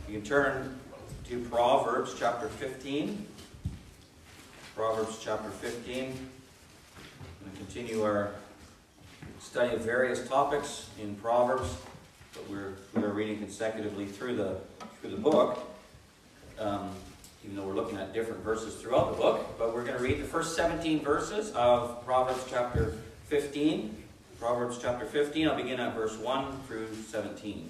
You can turn to Proverbs chapter 15. Proverbs chapter 15. We're going to continue our study of various topics in Proverbs, but we are reading consecutively through the book, even though we're looking at different verses throughout the book. But we're going to read the first 17 verses of Proverbs chapter 15. Proverbs chapter 15, I'll begin at verse 1 through 17.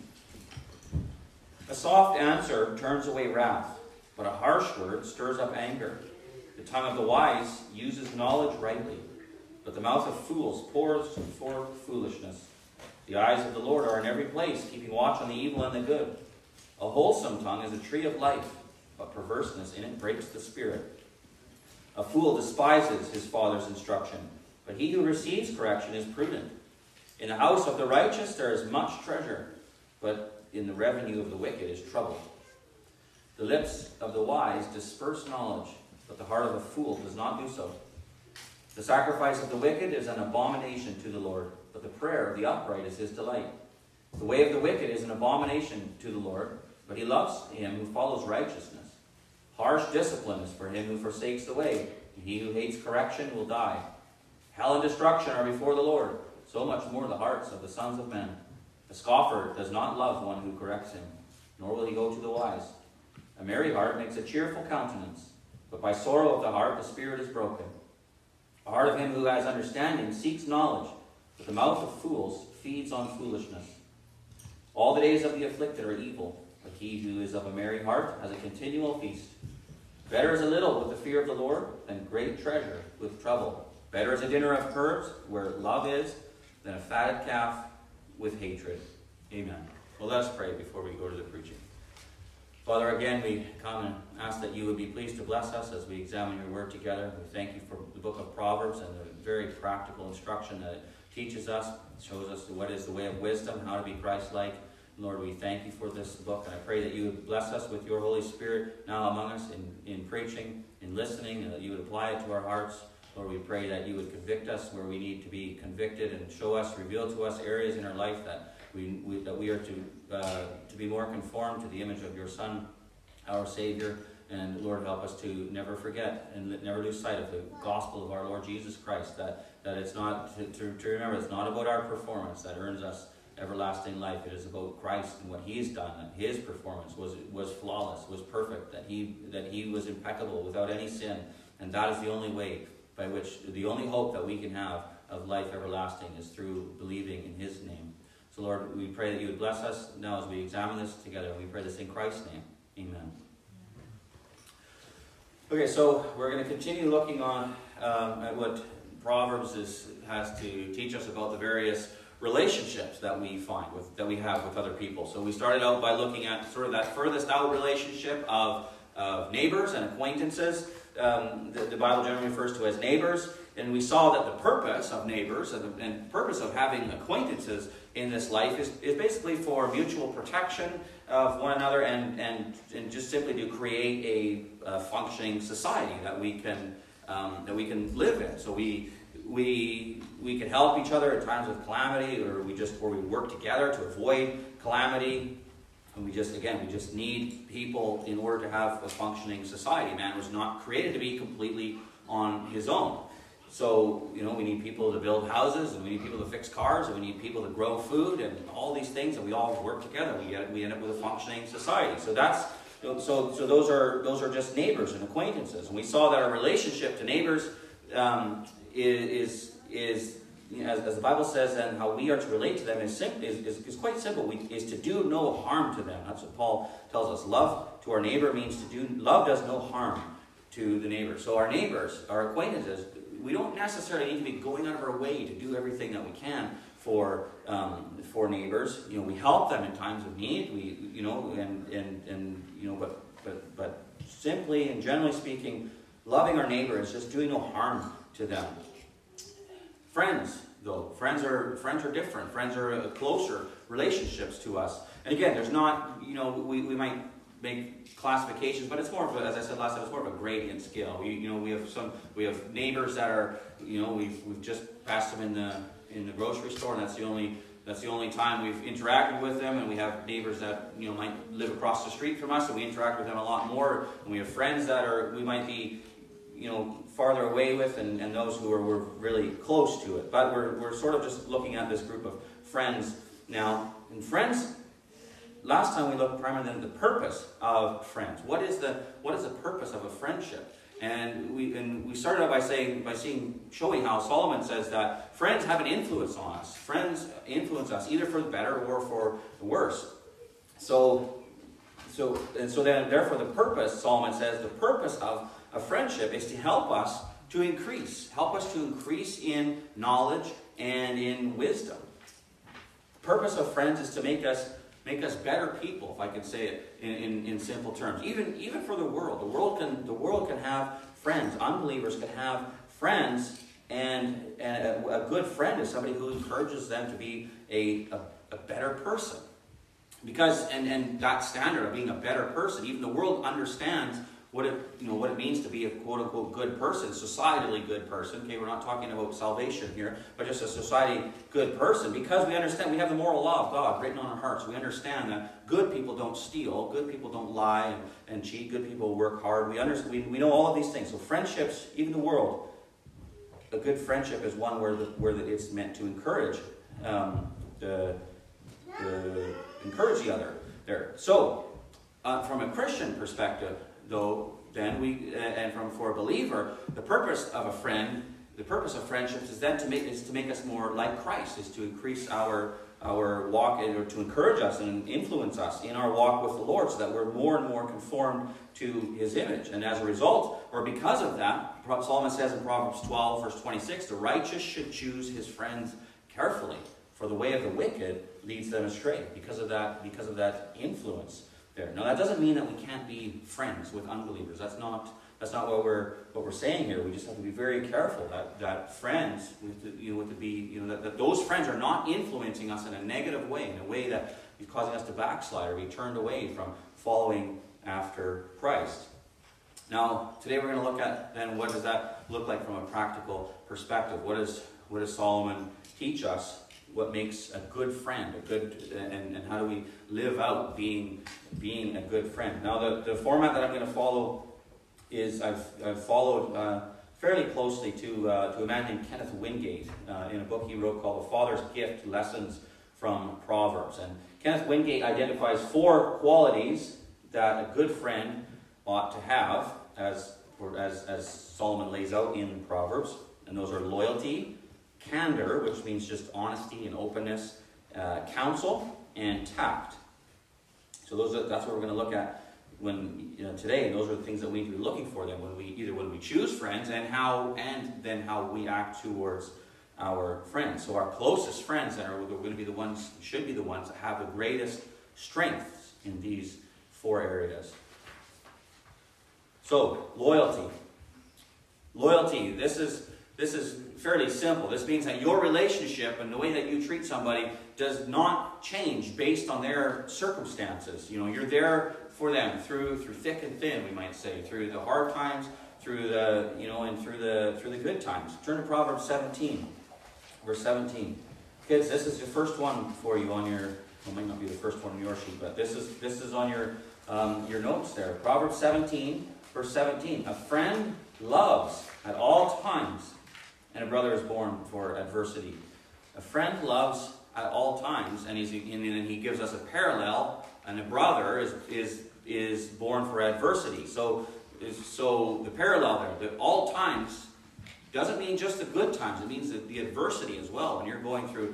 A soft answer turns away wrath, but a harsh word stirs up anger. The tongue of the wise uses knowledge rightly, but the mouth of fools pours forth foolishness. The eyes of the Lord are in every place, keeping watch on the evil and the good. A wholesome tongue is a tree of life, but perverseness in it breaks the spirit. A fool despises his father's instruction, but he who receives correction is prudent. In the house of the righteous there is much treasure, but in the revenue of the wicked is trouble. The lips of the wise disperse knowledge, but the heart of a fool does not do so. The sacrifice of the wicked is an abomination to the Lord, but the prayer of the upright is his delight. The way of the wicked is an abomination to the Lord, but he loves him who follows righteousness. Harsh discipline is for him who forsakes the way, and he who hates correction will die. Hell and destruction are before the Lord, so much more the hearts of the sons of men. A scoffer does not love one who corrects him, nor will he go to the wise. A merry heart makes a cheerful countenance, but by sorrow of the heart the spirit is broken. The heart of him who has understanding seeks knowledge, but the mouth of fools feeds on foolishness. All the days of the afflicted are evil, but he who is of a merry heart has a continual feast. Better is a little with the fear of the Lord than great treasure with trouble. Better is a dinner of herbs where love is than a fatted calf with hatred. Amen. Well, let us pray before we go to the preaching. Father, again, we come and ask that you would be pleased to bless us as we examine your word together. We thank you for the book of Proverbs and the very practical instruction that it teaches us. It shows us what is the way of wisdom, how to be Christ-like. Lord, we thank you for this book, and I pray that you would bless us with your Holy Spirit now among us in preaching, in listening, and that you would apply it to our hearts. Lord, we pray that you would convict us where we need to be convicted and show us, reveal to us areas in our life that we are to be more conformed to the image of your Son, our Savior. And Lord, help us to never forget and never lose sight of the gospel of our Lord Jesus Christ, that it's not, to remember it's not about our performance that earns us everlasting life. It is about Christ and what he's done, that his performance was flawless, was perfect, that he was impeccable without any sin. And that is the only way by which, the only hope that we can have of life everlasting is through believing in his name. So Lord, we pray that you would bless us now as we examine this together. We pray this in Christ's name. Amen. Okay, so we're going to continue looking on at what Proverbs has to teach us about the various relationships that we find that we have with other people. So we started out by looking at sort of that furthest out relationship of neighbors and acquaintances. The Bible generally refers to as neighbors, and we saw that the purpose of neighbors and purpose of having acquaintances in this life is basically for mutual protection of one another and just simply to create a functioning society that we can live in. So we can help each other at times of calamity, or we work together to avoid calamity. And we just need people in order to have a functioning society. Man was not created to be completely on his own. So, we need people to build houses, and we need people to fix cars, and we need people to grow food, and all these things, and we all work together. We end up with a functioning society. So those are just neighbors and acquaintances. And we saw that our relationship to neighbors is as the Bible says, and how we are to relate to them is quite simple. Is to do no harm to them. That's what Paul tells us. Love to our neighbor means love does no harm to the neighbor. So our neighbors, our acquaintances, we don't necessarily need to be going out of our way to do everything that we can for neighbors. We help them in times of need. But simply and generally speaking, loving our neighbor is just doing no harm to them. Friends, though. Friends are different. Friends are closer relationships to us. And again, there's not, we might make classifications, but it's more of a, as I said last time, it's more of a gradient scale. We have neighbors that are, we've just passed them in the grocery store, and that's the only that's the only time we've interacted with them, and we have neighbors that, you know, might live across the street from us, and we interact with them a lot more, and we have friends that we might be, you know, farther away with, and those who we're really close to it. But we're sort of just looking at this group of friends now. And friends, last time we looked primarily at the purpose of friends. What is the purpose of a friendship? And we started out by showing how Solomon says that friends have an influence on us. Friends influence us either for the better or for the worse. So then, therefore, the purpose, Solomon says, the purpose of a friendship is to help us to increase in knowledge and in wisdom. The purpose of friends is to make us better people, if I could say it in simple terms. Even for the world. The world can have friends. Unbelievers can have friends, and a good friend is somebody who encourages them to be a better person. Because and that standard of being a better person, even the world understands what it means to be a quote-unquote good person, societally good person. Okay, we're not talking about salvation here, but just a society good person, because we understand we have the moral law of God written on our hearts. We understand that good people don't steal, good people don't lie and cheat, good people work hard. We know all of these things. So friendships, even the world, a good friendship is one where it's meant to encourage encourage the other there. So from a Christian perspective, though, then for a believer, the purpose of friendships is then to make us more like Christ, is to increase our walk, or to encourage us and influence us in our walk with the Lord, so that we're more and more conformed to His image. And as a result, or because of that, Solomon says in Proverbs 12, verse 26, the righteous should choose his friends carefully, for the way of the wicked leads them astray. Because of that influence there. Now, that doesn't mean that we can't be friends with unbelievers. That's not what we're saying here. We just have to be very careful that friends that those friends are not influencing us in a negative way, in a way that is causing us to backslide or be turned away from following after Christ. Now, today we're going to look at then what does that look like from a practical perspective. What does Solomon teach us? What makes a good friend, and how do we live out being a good friend? Now, the format that I'm going to follow is I've followed fairly closely to a man named Kenneth Wingate in a book he wrote called The Father's Gift: Lessons from Proverbs. And Kenneth Wingate identifies 4 qualities that a good friend ought to have, as Solomon lays out in Proverbs, and those are loyalty, candor, which means just honesty and openness, counsel, and tact. So that's what we're going to look at today, and those are the things that we need to be looking for then when we choose friends, and then how we act towards our friends. So our closest friends then should be the ones that have the greatest strengths in these 4 areas. So loyalty. This is fairly simple. This means that your relationship and the way that you treat somebody does not change based on their circumstances. You're there for them through thick and thin, we might say, through the hard times, through the good times. Turn to Proverbs 17, verse 17. Kids, this is the first one for you on your. It might not be the first one on your sheet, but this is on your notes there. Proverbs 17, verse 17. A friend loves at all times, and a brother is born for adversity. A friend loves at all times, and he gives us a parallel, and a brother is born for adversity. So the parallel there, that all times, doesn't mean just the good times. It means the adversity as well. When you're going through,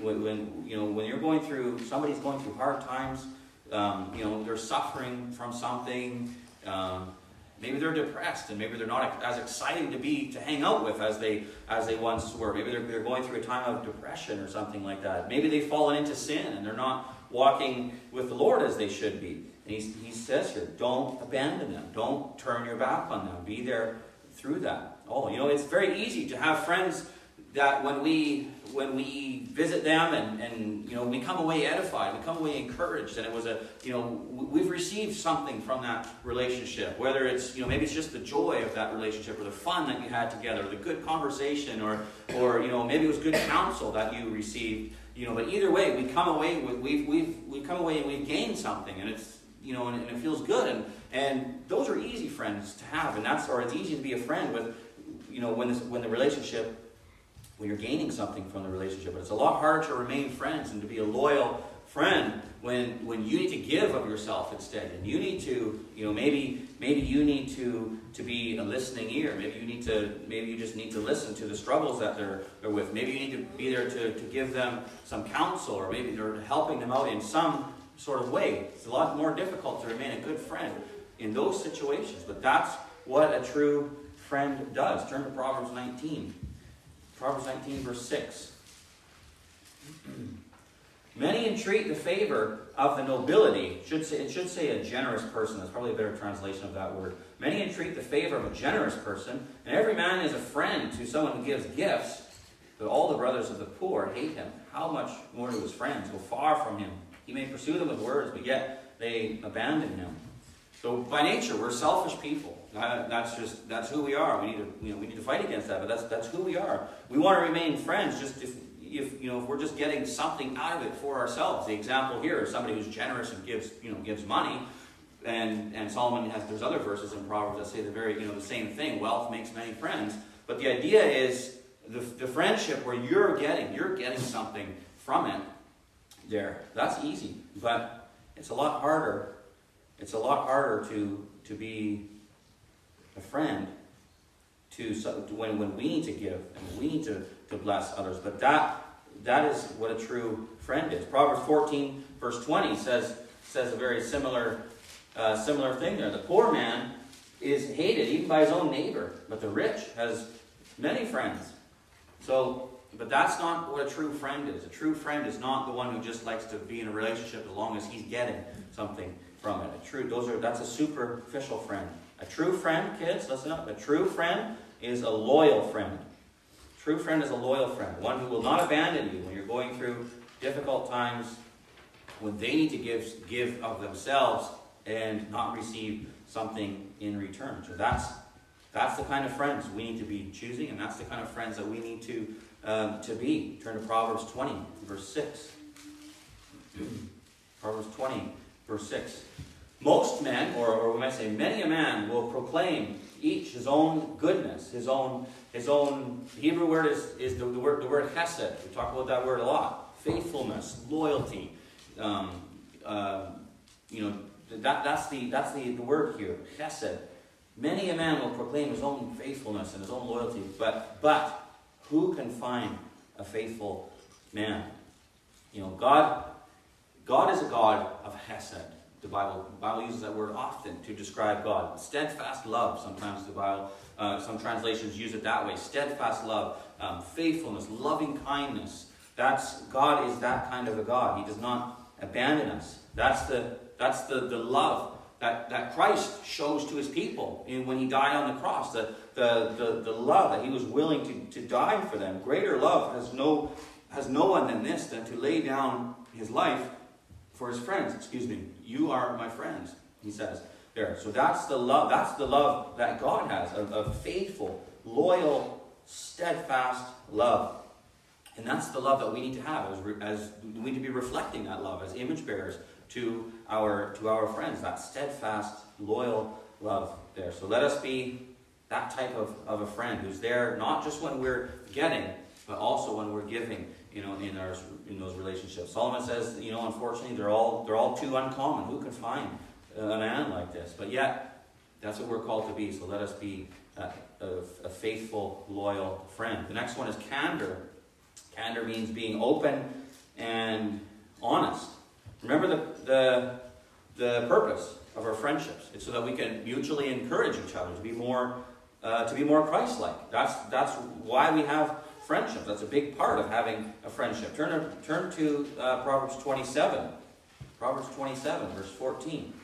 somebody's going through hard times. They're suffering from something. Maybe they're depressed, and maybe they're not as exciting to hang out with as they once were. Maybe they're going through a time of depression or something like that. Maybe they've fallen into sin and they're not walking with the Lord as they should be. And he says here, don't abandon them. Don't turn your back on them. Be there through that. It's very easy to have friends that when we visit them and we come away edified, we come away encouraged, and it was we've received something from that relationship, whether it's maybe it's just the joy of that relationship, or the fun that you had together, or the good conversation, or maybe it was good counsel that you received but either way, we come away with we've come away and we've gained something, and it's and it feels good, and those are easy friends to have, and it's easy to be a friend with, when you're gaining something from the relationship. But it's a lot harder to remain friends and to be a loyal friend when you need to give of yourself instead, and you need to, maybe you need to be a listening ear. Maybe you just need to listen to the struggles that they're with. Maybe you need to be there to give them some counsel, or maybe they're helping them out in some sort of way. It's a lot more difficult to remain a good friend in those situations, but that's what a true friend does. Turn to Proverbs 19. Proverbs 19, verse 6. Many entreat the favor of the nobility. It should say a generous person. That's probably a better translation of that word. Many entreat the favor of a generous person, and every man is a friend to someone who gives gifts. But all the brothers of the poor hate him. How much more do his friends go far from him? He may pursue them with words, but yet they abandon him. So by nature, we're selfish people. That's who we are. We need to fight against that, but that's who we are. We want to remain friends just if we're just getting something out of it for ourselves. The example here is somebody who's generous and gives money, and Solomon there's other verses in Proverbs that say the same thing. Wealth makes many friends, but the idea is the friendship where you're getting something from it. That's easy, but it's a lot harder. It's a lot harder to be a friend when we need to give and we need to bless others. But that is what a true friend is. Proverbs 14, verse 20 says a very similar thing there. The poor man is hated even by his own neighbor, but the rich has many friends. But that's not what a true friend is. A true friend is not the one who just likes to be in a relationship as long as he's getting something from it. That's a superficial friend. A true friend, kids, listen up. A true friend is a loyal friend. A true friend is a loyal friend. One who will not abandon you when you're going through difficult times, when they need to give of themselves and not receive something in return. So that's the kind of friends we need to be choosing, and that's the kind of friends that we need to be. Turn to Proverbs 20, verse 6. Proverbs 20, verse 6. Most men, or we might say many a man, will proclaim each his own goodness, his own. The Hebrew word is the word chesed. We talk about that word a lot. Faithfulness, loyalty. That's the word here. Chesed. Many a man will proclaim his own faithfulness and his own loyalty, but who can find a faithful man? God is a God of chesed. The Bible uses that word often to describe God. Steadfast love, sometimes the Bible, some translations use it that way. Steadfast love, faithfulness, loving kindness. God is that kind of a God. He does not abandon us. That's the love that Christ shows to his people when he died on the cross. The love that he was willing to die for them. Greater love has no one than this, than to lay down his life for his friends. You are my friends, he says there. So that's the love that God has, a faithful, loyal, steadfast love. And that's the love that we need to have, as we need to be reflecting that love as image bearers to our friends, that steadfast, loyal love there. So let us be that type of a friend who's there not just when we're getting, but also when we're giving, in those relationships. Solomon says, unfortunately, they're all too uncommon. Who can find a man like this? But yet, that's what we're called to be. So let us be a faithful, loyal friend. The next one is candor. Candor means being open and honest. Remember the purpose of our friendships. It's so that we can mutually encourage each other to be more Christ-like. That's why we have friendship. That's a big part of having a friendship. Turn to Proverbs 27. Proverbs 27, verse 14.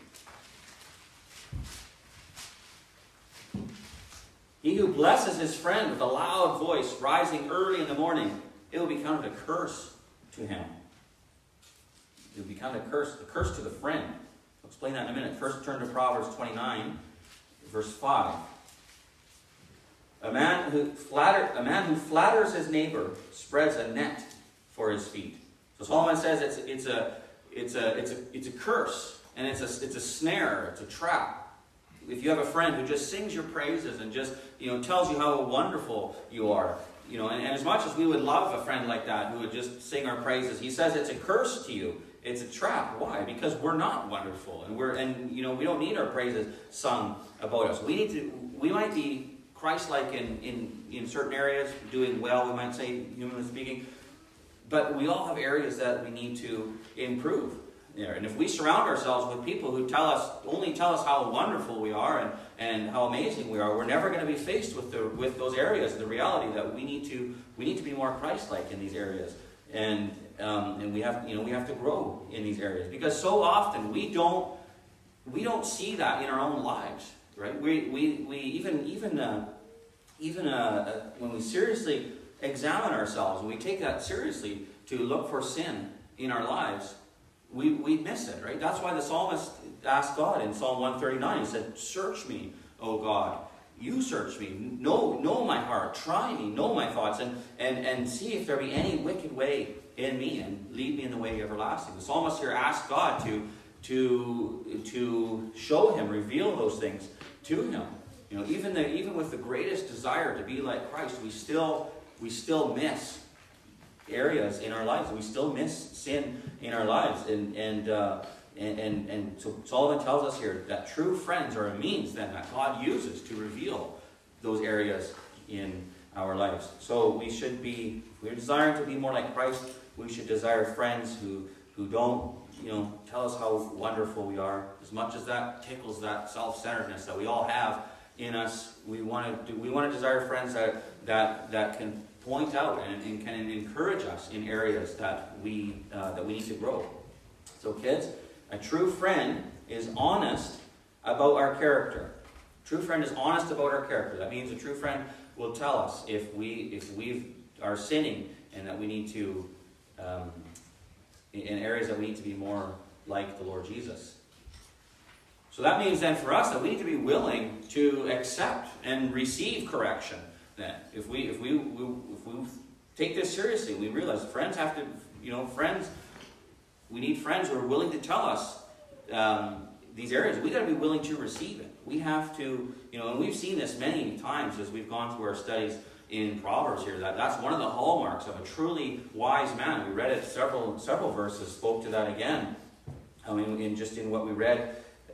He who blesses his friend with a loud voice, rising early in the morning, it will be counted a curse to him. It will be counted a curse to the friend. I'll explain that in a minute. First, turn to Proverbs 29, verse 5. A man who flatters his neighbor spreads a net for his feet. So Solomon says it's a curse, and it's a snare, it's a trap. If you have a friend who just sings your praises and just tells you how wonderful you are, and as much as we would love a friend like that who would just sing our praises, he says it's a curse to you. It's a trap. Why? Because we're not wonderful, and we don't need our praises sung about us. We might be Christ-like in certain areas, doing well, we might say, humanly speaking, but we all have areas that we need to improve there. And if we surround ourselves with people who only tell us how wonderful we are and how amazing we are, we're never going to be faced with those areas, the reality that we need to be more Christ-like in these areas. And we have to grow in these areas, because so often we don't see that in our own lives, right? We even when we seriously examine ourselves and we take that seriously to look for sin in our lives, we miss it, right? That's why the psalmist asked God in Psalm 139. He said, "Search me, O God. You search me, know my heart, try me, know my thoughts, and see if there be any wicked way in me, and lead me in the way everlasting." The psalmist here asked God to show him, reveal those things to him. Even with the greatest desire to be like Christ, we still miss areas in our lives. We still miss sin in our lives, and so Solomon tells us here that true friends are a means then that God uses to reveal those areas in our lives. So we should be, if we're desiring to be more like Christ, we should desire friends who don't tell us how wonderful we are. As much as that tickles that self-centeredness that we all have in us, we want to desire friends that can point out and can encourage us in areas that we need to grow. So kids, a true friend is honest about our character. True friend is honest about our character. That means a true friend will tell us if we are sinning and that we need to, in areas that we need to be more like the Lord Jesus. So that means then for us that we need to be willing to accept and receive correction. Then, if we take this seriously, we realize friends have to, we need friends who are willing to tell us these areas. We got to be willing to receive it. We have to, and we've seen this many times as we've gone through our studies in Proverbs here. That's one of the hallmarks of a truly wise man. We read it. Several verses spoke to that again. In what we read,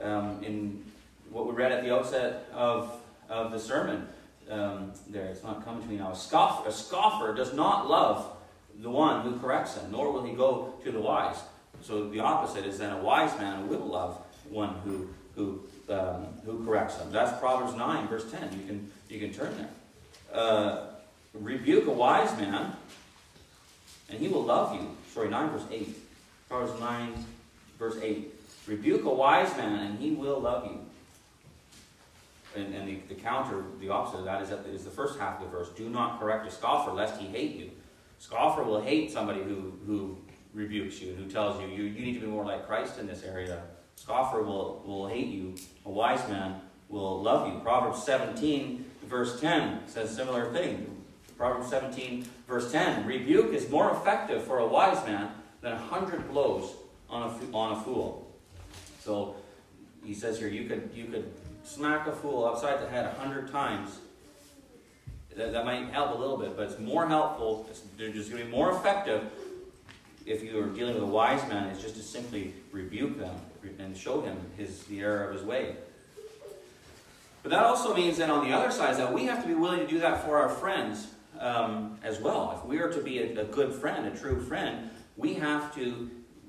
at the outset of the sermon. There, it's not coming to me now. A scoffer does not love the one who corrects him, nor will he go to the wise. So the opposite is then a wise man will love one who corrects him. That's Proverbs 9, verse 10. You can turn there. Rebuke a wise man, and he will love you. 9 verse 8. Proverbs 9, verse 8. Rebuke a wise man, and he will love you. And the counter, the opposite of that is the first half of the verse. Do not correct a scoffer, lest he hate you. Scoffer will hate somebody who rebukes you and who tells you need to be more like Christ in this area. Scoffer will hate you. A wise man will love you. Proverbs 17, verse 10 says a similar thing. Proverbs 17, verse 10. Rebuke is more effective for a wise man than 100 blows on a fool. So he says here, you could smack a fool upside the head 100 times. That might help a little bit, but it's more helpful. They're just going to be more effective if you are dealing with a wise man. Is just to simply rebuke them and show him the error of his way. But that also means that on the other side is that we have to be willing to do that for our friends as well. If we are to be a good friend, a true friend, we have to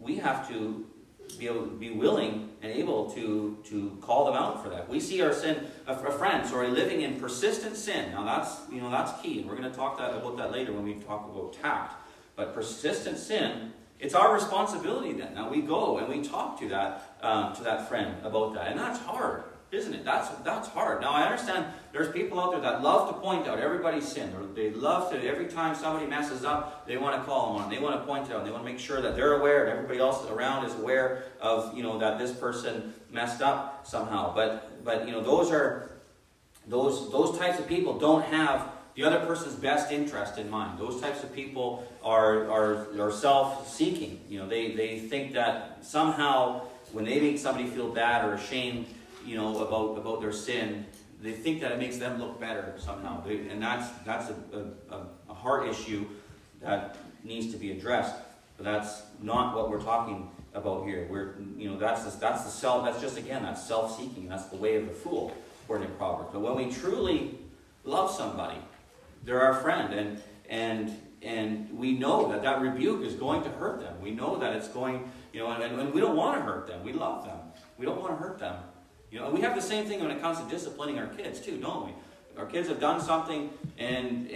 be willing and able to call them out for that. We see our sin, a friend, living in persistent sin. Now that's key, and we're going to talk about that later when we talk about tact. But persistent sin, it's our responsibility then. Now we go and we talk to that friend about that, and that's hard, isn't it? That's hard. Now I understand there's people out there that love to point out everybody's sin, or they love to, every time somebody messes up, they want to call them on it. They want to point it out. They want to make sure that they're aware, and everybody else around is aware of that this person messed up somehow. But those types of people don't have the other person's best interest in mind. Those types of people are self-seeking. They think that somehow when they make somebody feel bad or ashamed, about their sin, they think that it makes them look better somehow. And that's a heart issue that needs to be addressed. But that's not what we're talking about here. That's self-seeking. That's the way of the fool, according to Proverbs. But when we truly love somebody, they're our friend, and we know that rebuke is going to hurt them. We know that it's going, and we don't want to hurt them. We love them. We don't want to hurt them. We have the same thing when it comes to disciplining our kids too, don't we? Our kids have done something, and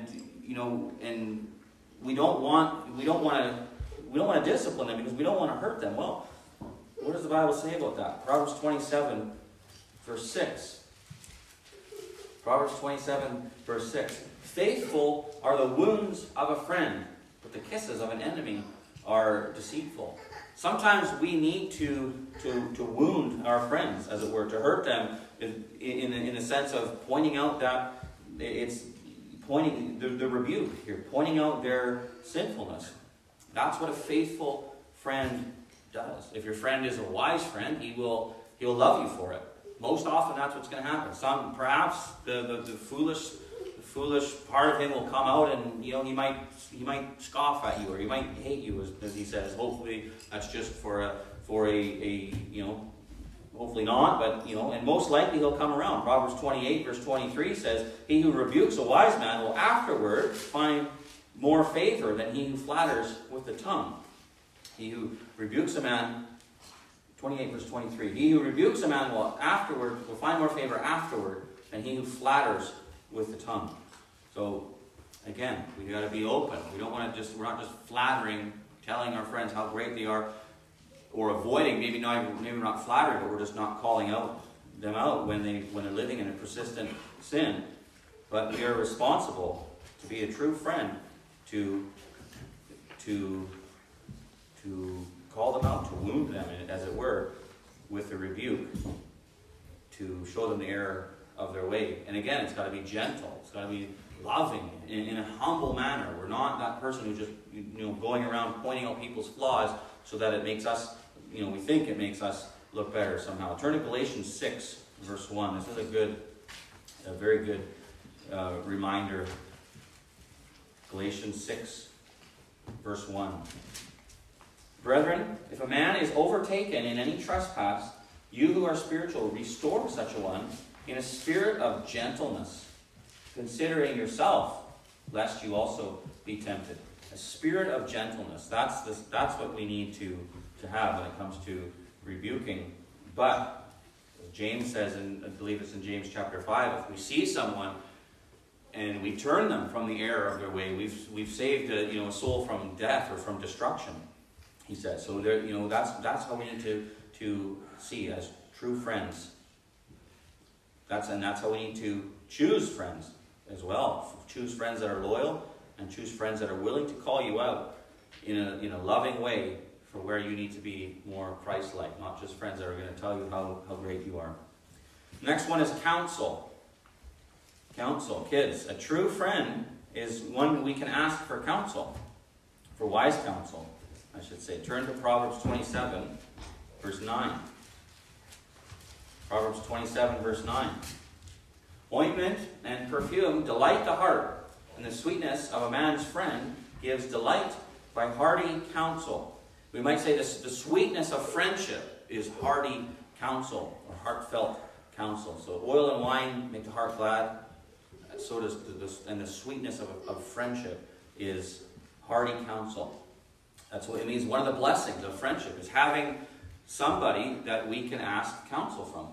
we don't want to discipline them because we don't want to hurt them. Well, what does the Bible say about that? Proverbs 27, verse 6. Proverbs 27, verse 6. Faithful are the wounds of a friend, but the kisses of an enemy are deceitful. Sometimes we need to wound our friends, as it were, to hurt them in the sense of pointing out that it's pointing the rebuke here, pointing out their sinfulness. That's what a faithful friend does. If your friend is a wise friend, he'll love you for it. Most often, that's what's going to happen. Perhaps the foolish part of him will come out, and he might scoff at you, or he might hate you, as he says. Hopefully, that's just for a hopefully not, but and most likely he'll come around. Proverbs 28, verse 23 says, "He who rebukes a wise man will afterward find more favor than he who flatters with the tongue." He who rebukes a man, 28 verse 23, "He who rebukes a man will find more favor afterward than he who flatters with the tongue." So again, we got to be open. We're not just flattering, telling our friends how great they are, or avoiding, maybe not flattering, but we're just not calling them out when they're living in a persistent sin. But we are responsible to be a true friend, to call them out, to wound them, as it were, with the rebuke, to show them the error of their way. And again, it's got to be gentle. It's got to be loving, in a humble manner. We're not that person who's just going around pointing out people's flaws so that it makes us, we think it makes us look better somehow. Turn to Galatians 6, verse 1. This is a very good reminder. Galatians 6, verse 1. "Brethren, if a man is overtaken in any trespass, you who are spiritual, restore such a one in a spirit of gentleness, considering yourself, lest you also be tempted." A spirit of gentleness. That's what we need to have when it comes to rebuking. But as James says, and I believe it's in James chapter 5, if we see someone and we turn them from the error of their way, we've saved a soul from death or from destruction, he says. So that's how we need to see as true friends. That's how we need to choose friends as well. Choose friends that are loyal, and choose friends that are willing to call you out in a loving way for where you need to be more Christ-like, not just friends that are going to tell you how great you are. Next one is counsel. Counsel. Kids, a true friend is one we can ask for counsel, for wise counsel, I should say. Turn to Proverbs 27, verse 9. Proverbs 27, verse 9. "Ointment and perfume delight the heart, and the sweetness of a man's friend gives delight by hearty counsel." We might say the sweetness of friendship is hearty counsel, or heartfelt counsel. So oil and wine make the heart glad. So does the sweetness of friendship is hearty counsel. That's what it means. One of the blessings of friendship is having somebody that we can ask counsel from.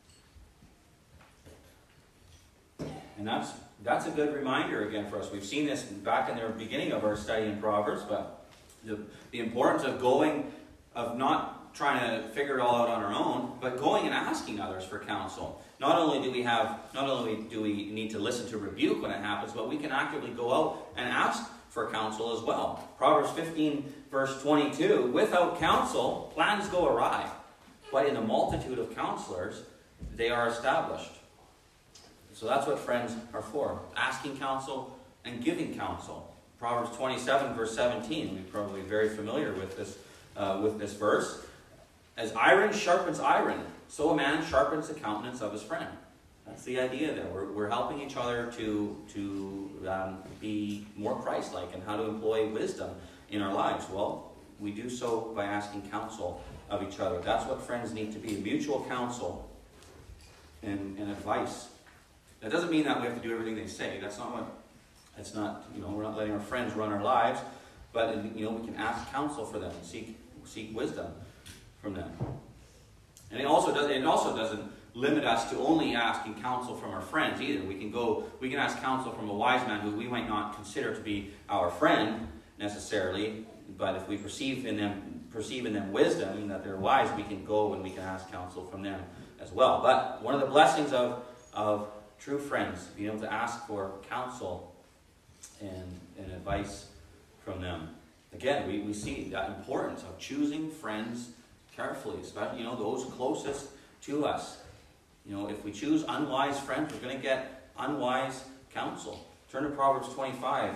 And that's a good reminder again for us. We've seen this back in the beginning of our study in Proverbs, but the importance of not trying to figure it all out on our own, but going and asking others for counsel. Not only do we need to listen to rebuke when it happens, but we can actively go out and ask for counsel as well. Proverbs 15, verse 22, "Without counsel, plans go awry, but in the multitude of counselors, they are established." So that's what friends are for. Asking counsel and giving counsel. Proverbs 27, verse 17. We're probably very familiar with this verse. As iron sharpens iron, so a man sharpens the countenance of his friend. That's the idea there. We're helping each other to be more Christ-like and how to employ wisdom in our lives. Well, we do so by asking counsel of each other. That's what friends need to be, mutual counsel and advice. That doesn't mean that we have to do everything they say. We're not letting our friends run our lives, but we can ask counsel for them and seek wisdom from them. And it also doesn't limit us to only asking counsel from our friends either. We can ask counsel from a wise man who we might not consider to be our friend necessarily, but if we perceive in them wisdom, that they're wise, we can go and we can ask counsel from them as well. But one of the blessings of true friends, being able to ask for counsel and advice from them. Again, we see that importance of choosing friends carefully, especially those closest to us. If we choose unwise friends, we're going to get unwise counsel. Turn to Proverbs 25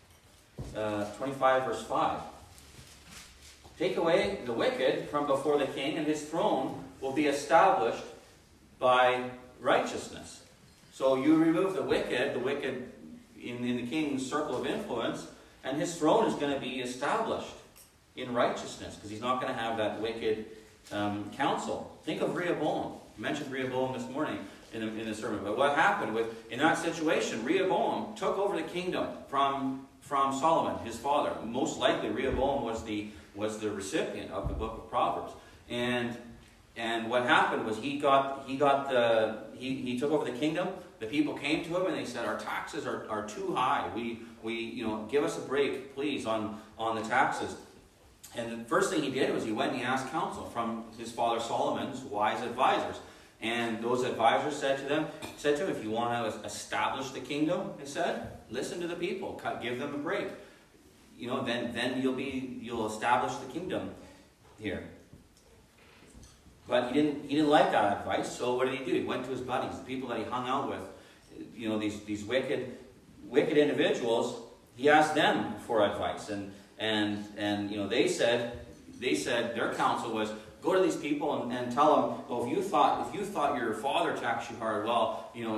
verse 5. Take away the wicked from before the king, and his throne will be established by righteousness. So you remove the wicked in the king's circle of influence, and his throne is going to be established in righteousness, because he's not going to have that wicked counsel. Think of Rehoboam. I mentioned Rehoboam this morning in the sermon. But what happened in that situation? Rehoboam took over the kingdom from Solomon, his father. Most likely, Rehoboam was the recipient of the book of Proverbs. And what happened was he took over the kingdom. The people came to him and they said, "Our taxes are too high. We give us a break, please, on the taxes." And the first thing he did was he went and he asked counsel from his father Solomon's wise advisors. And those advisors said to him, if you want to establish the kingdom, they said, listen to the people, give them a break. Then you'll establish the kingdom here. But he didn't like that advice, so what did he do? He went to his buddies, the people that he hung out with, these wicked individuals. He asked them for advice, and they said their counsel was, go to these people and tell them, well, if you thought your father taxed you hard, well, how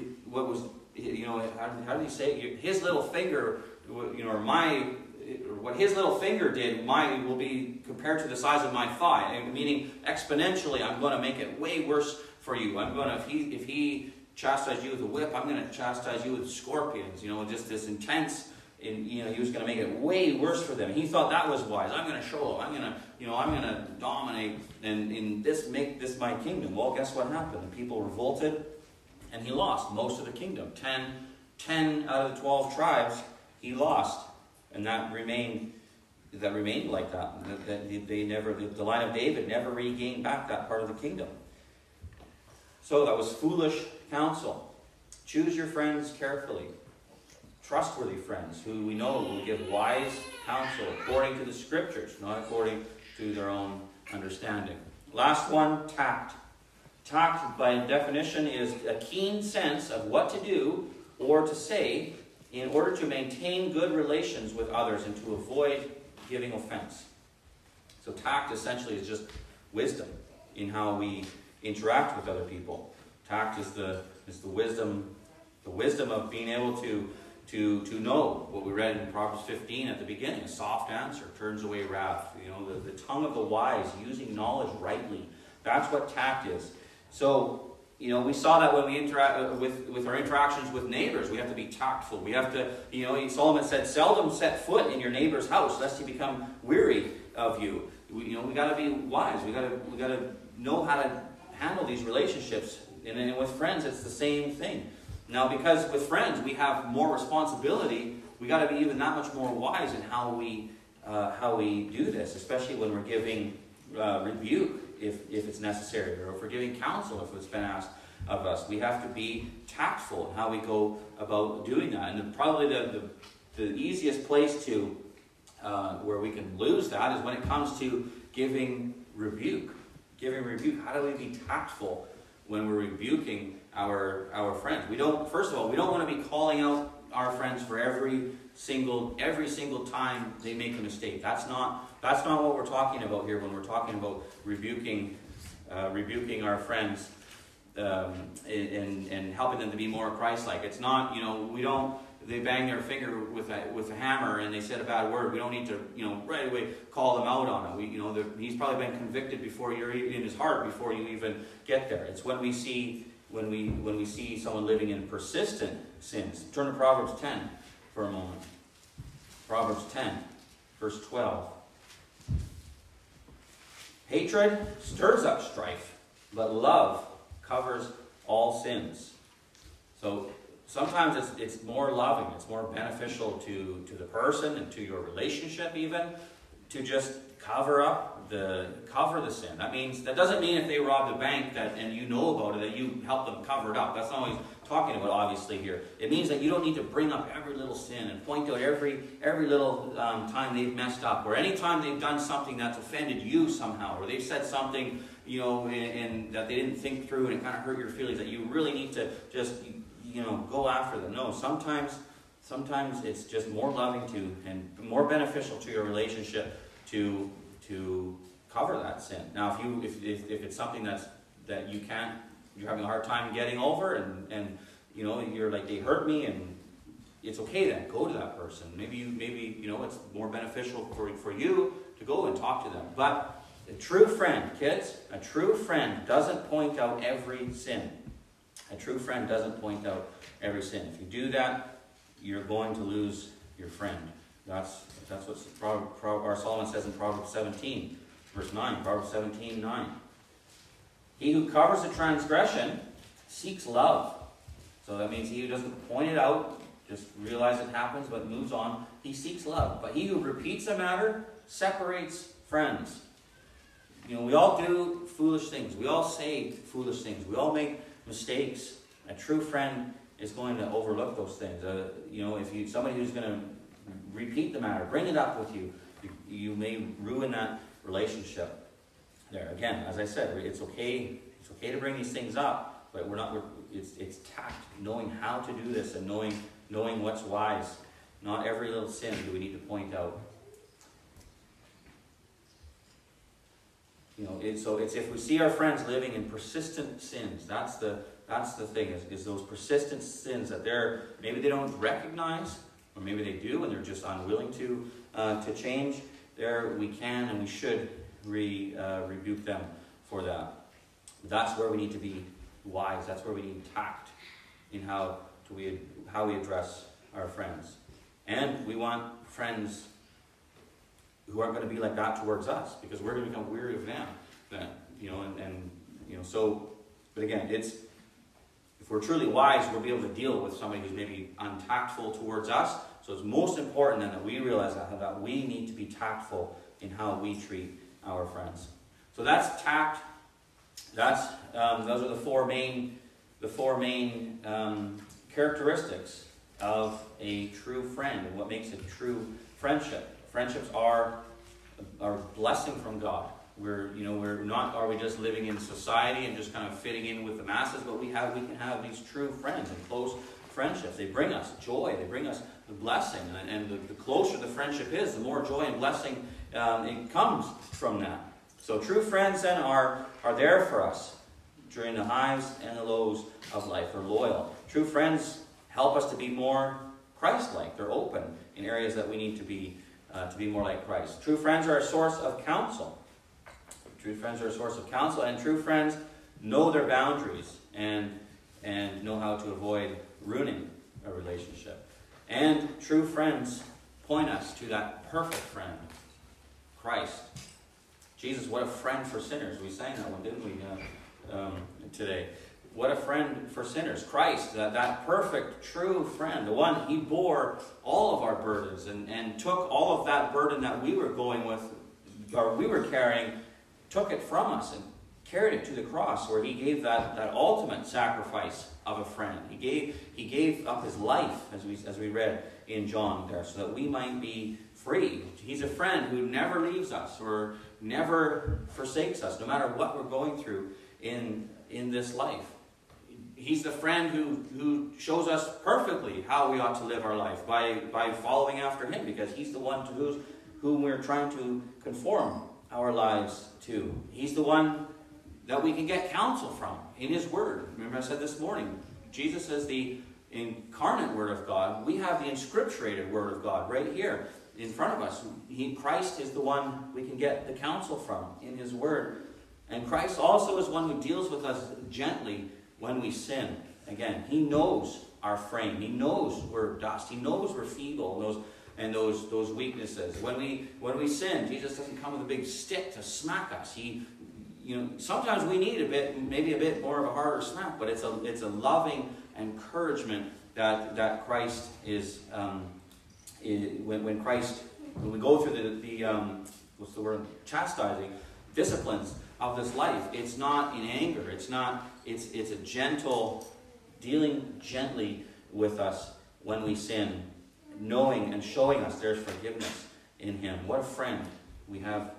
did he say it? His little finger, what his little finger did, will be compared to the size of my thigh. Meaning, exponentially, I'm going to make it way worse for you. If he chastised you with a whip, I'm going to chastise you with scorpions. Just this intense. He was going to make it way worse for them. He thought that was wise. I'm going to show him. I'm going to dominate and make this my kingdom. Well, guess what happened? The people revolted, and he lost most of the kingdom. 10 out of the 12 tribes he lost, and that remained like that. The line of David never regained back that part of the kingdom. So that was foolish counsel. Choose your friends carefully. Trustworthy friends who we know will give wise counsel according to the scriptures, not according to their own understanding. Last one, tact. Tact, by definition, is a keen sense of what to do or to say in order to maintain good relations with others and to avoid giving offense. So tact essentially is just wisdom in how we interact with other people. Tact is the wisdom of being able to know what we read in Proverbs 15 at the beginning. A soft answer turns away wrath. The tongue of the wise, using knowledge rightly. That's what tact is. So, we saw that when we interact with our interactions with neighbors. We have to be tactful. We have to, Solomon said, seldom set foot in your neighbor's house, lest he become weary of you. We got to be wise. We got to know how to handle these relationships. And with friends, it's the same thing. Now, because with friends we have more responsibility, we got to be even that much more wise in how we do this, especially when we're giving rebuke if it's necessary, or if we're giving counsel if it's been asked of us. We have to be tactful in how we go about doing that. And probably the easiest place to where we can lose that is when it comes to giving rebuke. Giving rebuke. How do we be tactful when we're rebuking our friends. First of all, we don't want to be calling out our friends for every single time they make a mistake. That's not what we're talking about here when we're talking about rebuking our friends and helping them to be more Christ-like. It's not, they bang their finger with a hammer and they said a bad word. We don't need to, right away call them out on it. He's probably been convicted before you're in his heart, before you even get there. It's when we see someone living in persistent sins. Turn to Proverbs 10 for a moment. Proverbs 10, verse 12. Hatred stirs up strife, but love covers all sins. So sometimes it's more loving, it's more beneficial to the person and to your relationship even, to just cover the sin. That doesn't mean if they rob the bank and you know about it, that you help them cover it up. That's not what he's talking about, obviously, here. It means that you don't need to bring up every little sin and point out every little time they've messed up, or any time they've done something that's offended you somehow, or they've said something, and that they didn't think through and it kind of hurt your feelings, that you really need to just, go after them. No, sometimes it's just more loving and more beneficial to your relationship to cover that sin. Now, if it's something that you're having a hard time getting over, and you're like, they hurt me, and it's okay then. Go to that person. Maybe it's more beneficial for you to go and talk to them. But a true friend, kids, a true friend doesn't point out every sin. A true friend doesn't point out every sin. If you do that, you're going to lose your friend. That's what Solomon says in Proverbs 17, verse 9. Proverbs 17, 9. He who covers a transgression seeks love. So that means he who doesn't point it out, just realize it happens, but moves on, he seeks love. But he who repeats a matter separates friends. We all do foolish things. We all say foolish things. We all make mistakes. A true friend is going to overlook those things. If somebody who's going to repeat the matter, bring it up with you, you may ruin that relationship. There again, as I said, it's okay to bring these things up, but it's tact, knowing how to do this and knowing what's wise. Not every little sin do we need to point out. It's if we see our friends living in persistent sins, that's the thing, is those persistent sins that maybe they don't recognize, or maybe they do and they're just unwilling to change. We can and we should rebuke them for that. But that's where we need to be wise. That's where we need tact in how we address our friends. And we want friends who aren't going to be like that towards us, because we're going to become weary of them. But again, if we're truly wise, we'll be able to deal with somebody who's maybe untactful towards us. So it's most important then that we realize that we need to be tactful in how we treat our friends. So that's tact. Those are the four main characteristics of a true friend, and what makes a true friendship. Friendships are a blessing from God. We're not, are we just living in society and just kind of fitting in with the masses, but we can have these true friends and close friendships. They bring us joy. They bring us the blessing. And the closer the friendship is, the more joy and blessing it comes from that. So true friends then are there for us during the highs and the lows of life. They're loyal. True friends help us to be more Christ-like. They're open in areas that we need to be more like Christ. True friends are a source of counsel. True friends are a source of counsel, and true friends know their boundaries and know how to avoid ruining a relationship. And true friends point us to that perfect friend, Christ. Jesus, what a friend for sinners. We sang that one, didn't we, today? What a friend for sinners. Christ, that perfect, true friend, the one, he bore all of our burdens and took all of that burden that we were going with, or we were carrying, took it from us and carried it to the cross, where he gave that ultimate sacrifice of a friend. He gave up his life, as we read in John there, so that we might be free. He's a friend who never leaves us or never forsakes us, no matter what we're going through in in this life. He's the friend who shows us perfectly how we ought to live our life by following after him, because he's the one to whom we're trying to conform our lives to. He's the one that we can get counsel from in his word. Remember I said this morning, Jesus is the incarnate word of God. We have the inscripturated word of God right here in front of us. Christ is the one we can get the counsel from in his word. And Christ also is one who deals with us gently when we sin. Again, he knows our frame. He knows we're dust. He knows we're feeble and those weaknesses. When we sin, Jesus doesn't come with a big stick to smack us. Sometimes we need maybe a bit more of a harder smack, but it's a loving encouragement that Christ is. When we go through the chastising disciplines of this life, it's not in anger. It's a gentle dealing gently with us when we sin, knowing and showing us there's forgiveness in him. What a friend we have